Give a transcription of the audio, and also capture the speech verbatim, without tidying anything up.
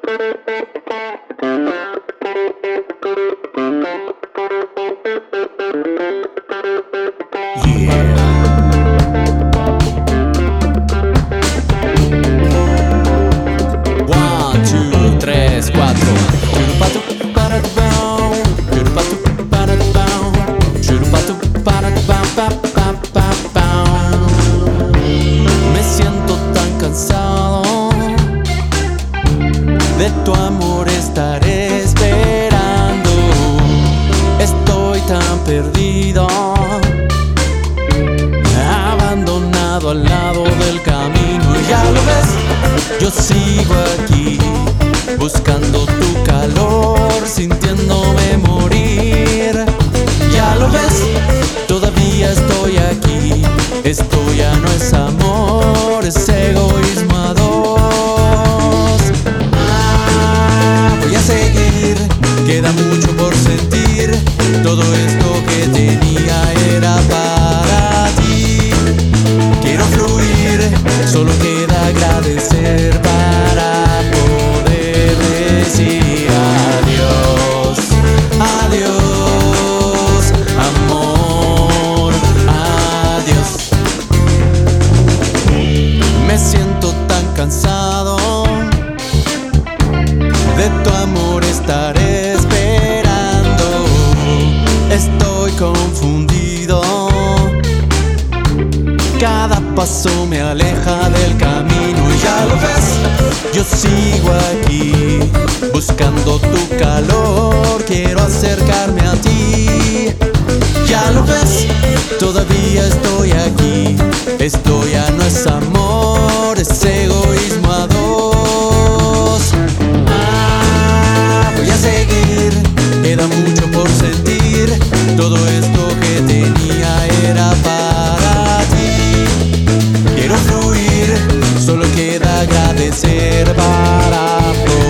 Me siento tan cansado de tu amor, estaré esperando. Estoy tan perdido, abandonado al lado del camino. Y ya lo ves, yo sigo aquí, buscando tu calor, sintiéndome morir. Ya lo ves, todavía estoy aquí. Esto ya no es amor, es egoísmo a dos. Ah, voy a seguir, queda mucho por sentir. Todo esto que tenía era para ti. Quiero fluir, solo queda agradecer para poder decir adiós, adiós, amor, adiós. Me siento tan cansado de tu amor, estaré esperando. Estoy confundido, cada paso me aleja del camino. Y ya lo ves, yo sigo aquí, buscando tu calor, quiero acercarme a ti. Ya lo ves, todavía estoy aquí. Esto ya no es amor, es egoísmo a dos. Ah, voy a seguir, queda mucho por sentir. Todo esto que tenía era para ti. Quiero fluir, solo queda agradecer para poder